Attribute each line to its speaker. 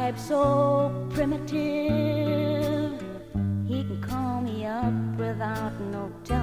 Speaker 1: vibe so primitive. He can call me up without no time.